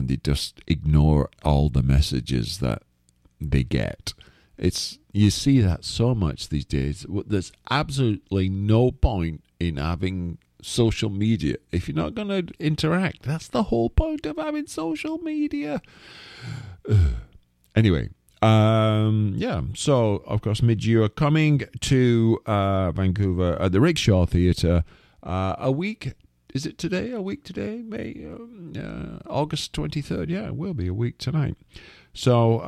they just ignore all the messages that they get. You see that so much these days. There's absolutely no point in having social media if you're not going to interact. That's the whole point of having social media. Anyway, so of course Midge, coming to Vancouver at the Rickshaw Theatre a week. Is it today? A week today? May August 23rd. Yeah, it will be a week tonight. So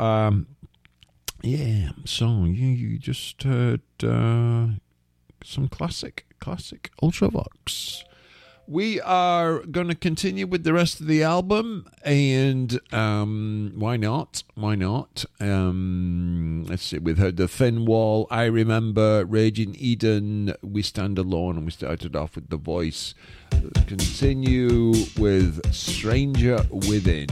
so you just heard some classic Ultravox. We are going to continue with the rest of the album, and why not? Let's see, we've heard The Thin Wall, I Remember, Raging Eden, We Stand Alone, and we started off with The Voice. Let's continue with Stranger Within.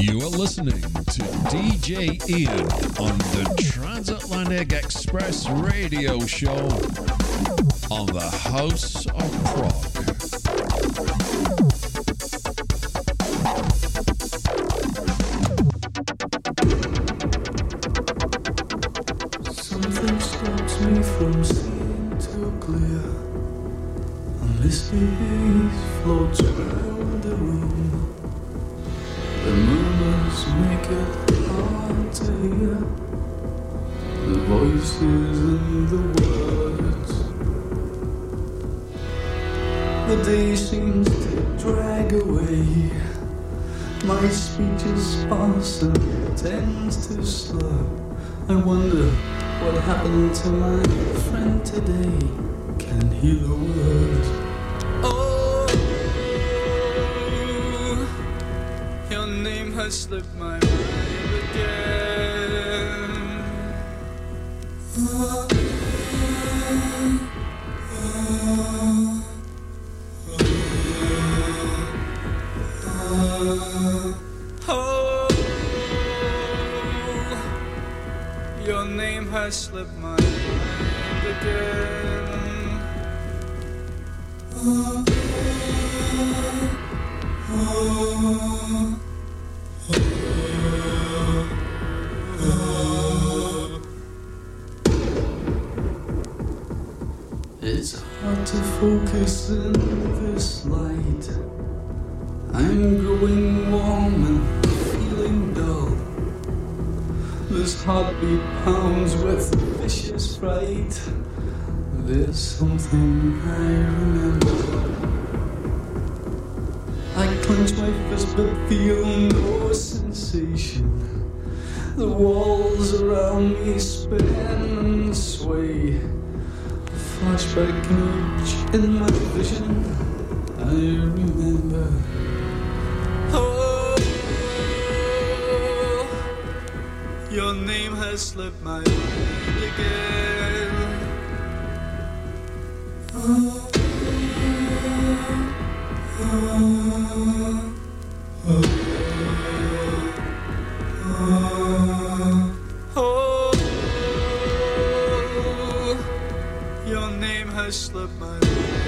You are listening to DJ Ian on the Transatlantic Express Radio Show on the House of Prog. Something stops me from seeing too clear. A misty haze floats around the room. The murmurs make it hard to hear the voices and the words. The day seems to drag away. My speech is sparse and tends to slur. I wonder what happened to my friend today. Can't hear the words. Oh, your name has slipped my mind again. Oh, your name has slipped my mind again. It's hard to focus in this light. I'm growing warm and feeling dull. This heartbeat pounds with vicious fright. There's something I remember. I clench my fist but feel no sensation. The walls around me spin and sway. A flashback image in my vision. I remember. Oh, your name has slipped my mind again. Oh, your name has slipped my mind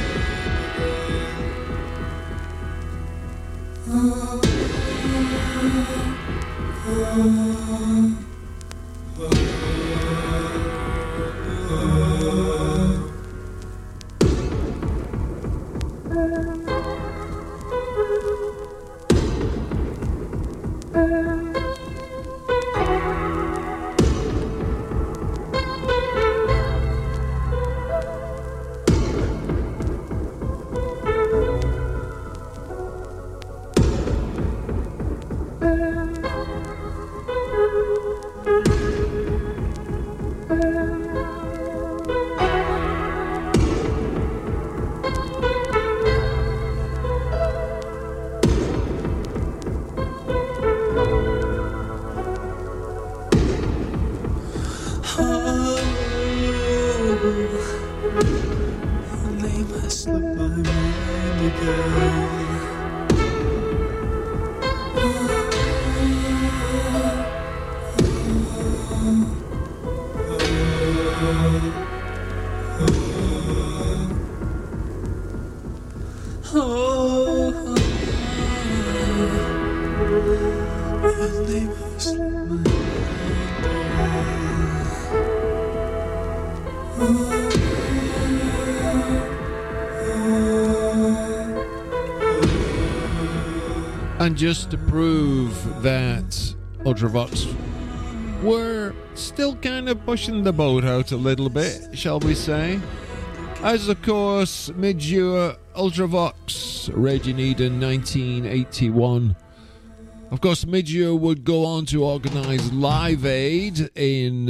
And just to prove that Ultravox were still kind of pushing the boat out a little bit, shall we say, as of course Midge Ultravox, Raging Eden 1981. Of course, Midge would go on to organise Live Aid in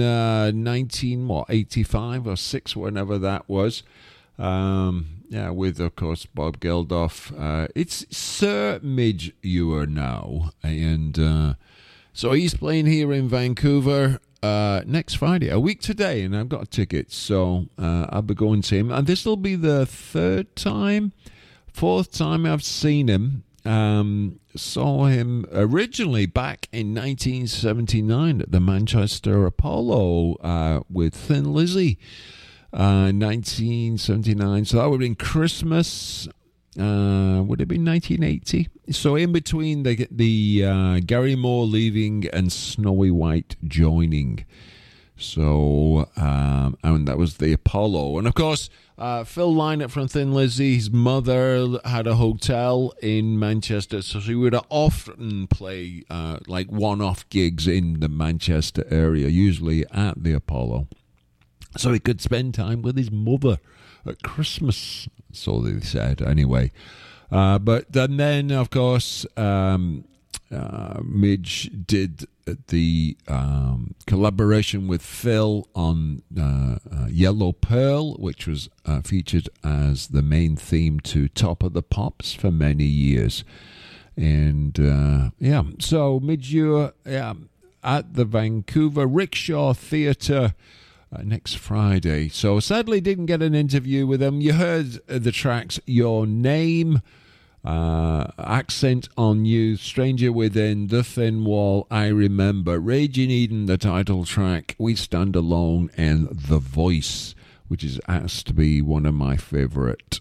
1985 or 6, whenever that was. Yeah, with, of course, Bob Geldof. It's Sir Midge Ure now. And so he's playing here in Vancouver next Friday, a week today, and I've got tickets. So I'll be going to him. And this will be the fourth time I've seen him. saw him originally back in 1979 at the Manchester Apollo with Thin Lizzy. 1979, so that would have been Christmas. Would it be 1980? So in between the Gary Moore leaving and Snowy White joining. So, and that was the Apollo. And of course, Phil Lynott from Thin Lizzy, his mother had a hotel in Manchester, so she would often play like one-off gigs in the Manchester area, usually at the Apollo. So he could spend time with his mother at Christmas, so they said anyway. But then, of course, Midge did the collaboration with Phil on Yellow Pearl, which was featured as the main theme to Top of the Pops for many years. And so Midge Ure at the Vancouver Rickshaw Theatre next Friday. So sadly didn't get an interview with him. You heard the tracks Your Name, Accent on You, Stranger Within, The Thin Wall, I Remember, Raging Eden, the title track, We Stand Alone, and The Voice, which is asked to be one of my favourite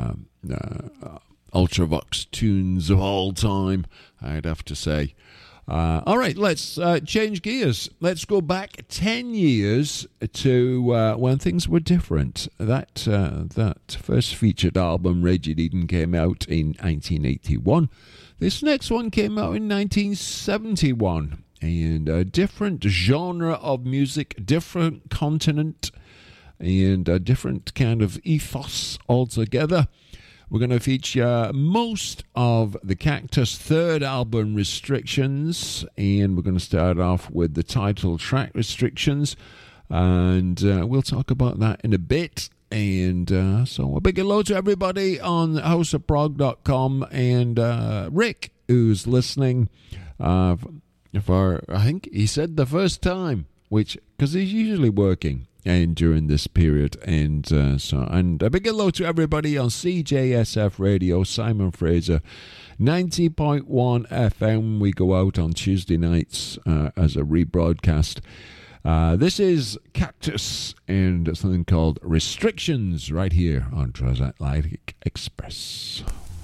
Ultravox tunes of all time, I'd have to say. All right, let's change gears. Let's go back 10 years to when things were different. That first featured album, Raging Eden, came out in 1981. This next one came out in 1971. And a different genre of music, different continent, and a different kind of ethos altogether. We're going to feature most of the Cactus' third album, Restrictions, and we're going to start off with the title track, Restrictions, and we'll talk about that in a bit. And so a big hello to everybody on houseofprog.com, and Rick, who's listening for, I think he said the first time, which, because he's usually working and during this period, and and a big hello to everybody on CJSF Radio, Simon Fraser, 90.1 FM. We go out on Tuesday nights as a rebroadcast. This is Cactus and something called Restrictions right here on Transatlantic Express.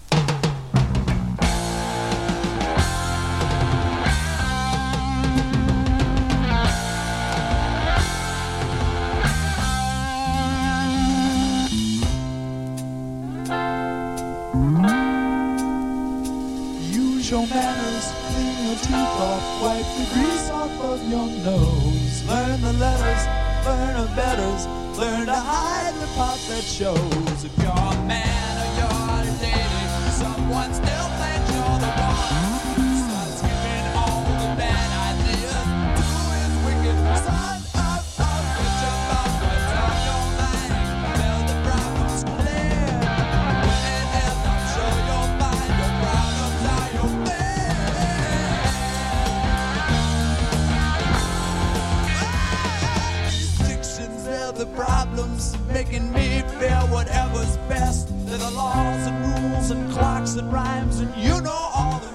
Your manners, clean your teeth off, wipe the grease off of your nose. Learn the letters, learn the betters, learn to hide the part that shows. If you're a man or you're dating someone, still thinks you're the one. Start skipping all the bad ideas, do his wicked son up, get your mouth, what's on your mind, tell the problems clear. When it ends, I'm sure you'll find your problems are your the problems making me feel whatever's best. They're the laws and rules and clocks and rhymes, and you know all the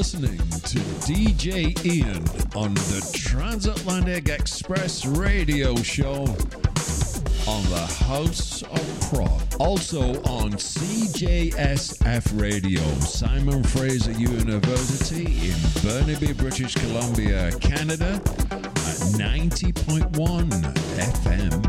listening to DJ Ian on the Transatlantic Express radio show on the House of Prog. Also on CJSF Radio, Simon Fraser University in Burnaby, British Columbia, Canada at 90.1 FM.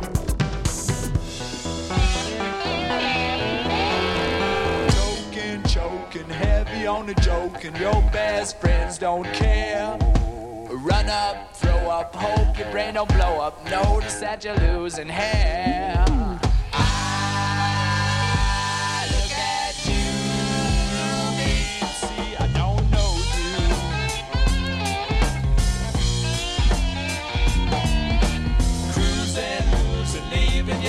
Choking heavy on the joke, and your best friends don't care. Run up, throw up, hope your brain don't blow up. Notice that you're losing hair.